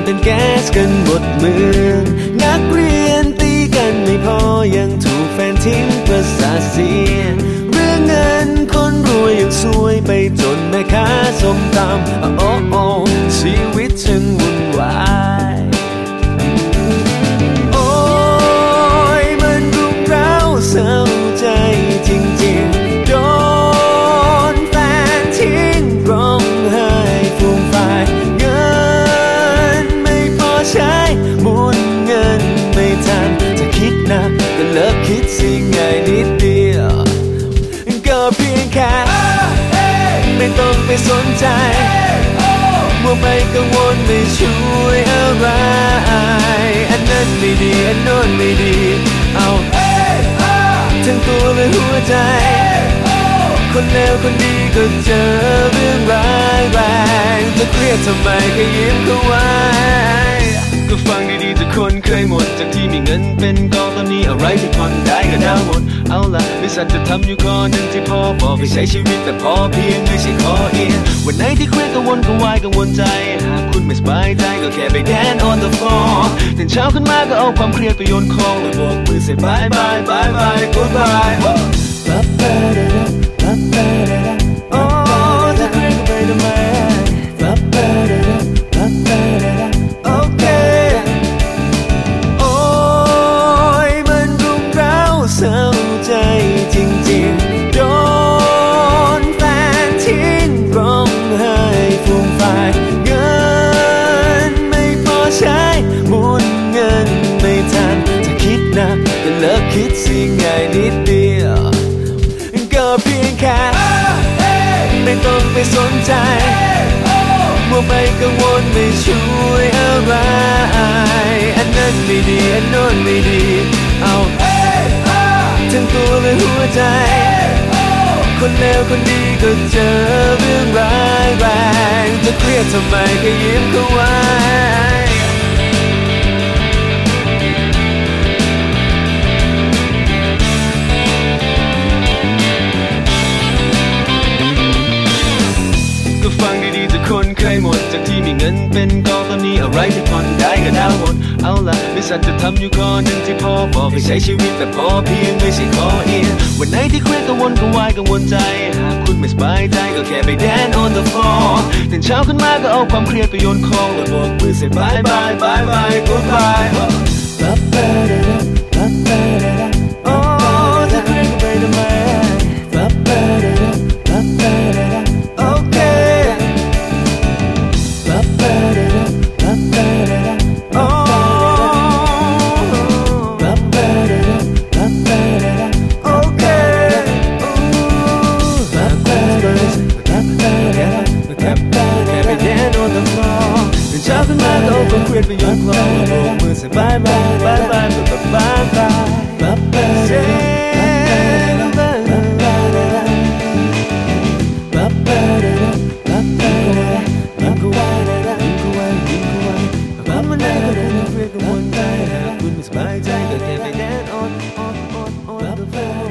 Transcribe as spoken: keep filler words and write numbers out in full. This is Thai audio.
เป็นแก๊สกันหมดเมืองนักเรียนตีกันไม่พอยังถูกแฟนทิ้งประสาทเสียเรื่องเงินคนรวยยังซวยไปจนแม่ค้าส้มตำโอ้โอ้ชีวิตฉันวุ่นวายโอ้ยมันรุมเร้าเศร้าใจจริงๆโดนแฟนทิ้งร้องไห้ฟูมฟายเงินไม่พอใช้หมุนเงินไม่ทันจะคิดนะก็เลิกคิดสิง่ายนิดเดียวก็เพียงแค่ไม่ต้องไปสนใจมัวไปกังวลไม่ช่วยอะไรอันนั้นไม่ดีอันโน้นไม่ดีเอาทั้งตัวและหัวใจคนเลวคนดีก็เจอเรื่องร้ายแรงจะเครียดทำไมก็ยิ้มเข้าไว้ก็ฟังดีๆทุกคนเคยหมดจากที่มีเงินเป็นกองตอนนี้อะไรที่ผ่อนได้ก็ดาวหมดเอาล่ะไม่สัตว์จะทำอยู่ข้อหนึ่งที่พ่อบอกให้ใช้ชีวิตแต่พอเพียงไม่ใช่ขอเอียงวันไหนที่เครียดกังวลกังวายกังวลใจหากคุณไม่สบายใจก็แค่ไปแดน on the floor ตื่นเช้าขึ้นมาก็เอาความเครียดไปโยนคลองแล้วโบกมือใส่บายบายบายบาย goodbye โอ้จะเครียดไปทำไมโอเคโอ้ยมันรุมเร้าเศร้าใจจริงๆโดนแฟนทิ้งร้องไห้ฟูมฟายเงินไม่พอใช้หมุนเงินไม่ทันจะคิดนะก็เลิกคิดสิง่ายนิดเดียวก็เพียงแค่ไม่ต้องไปสนใจมัวไปกังวลไม่ช่วยอะไรอันนั้นไม่ดีอันโน้นไม่ดีเอาทั้งตัวและหัวใจคนเลวคนดีก็เจอเรื่องร้ายแรงจะเครียดทำไมก็ยิ้มเข้าไว้ฟังดีๆทุกคนเคยหมดจากที่มีเงินเป็นกองตอนนี้อะไรที่ผ่อนได้ก็ดาวหมดเอาล่ะไม่สัตว์จะทำอยู่ข้อหนึ่งที่พ่อบอกให้ใช้ชีวิตแต่พอเพียงไม่ใช่ขอเอียงวันไหนที่เครียดกังวลกังวายกังวลใจหากคุณไม่สบายใจก็แค่ไปแดน on the floor ตื่นเช้าขึ้นมาก็เอาความเครียดไปโยนคลองแล้วโบกมือใส่บายบายบายบาย goodbye โอ้จะเครียดไปทำไมโอเคโอ้โอเคแค่ไปแดน on the floor ตื่นเช้าขึ้นมาก็เอาความเครียดไปโยนคลองโบกมือใส่บายบายบายบายบายบายบายคุณไม่สบายใจก็แค่ไปแดน on on on on the floor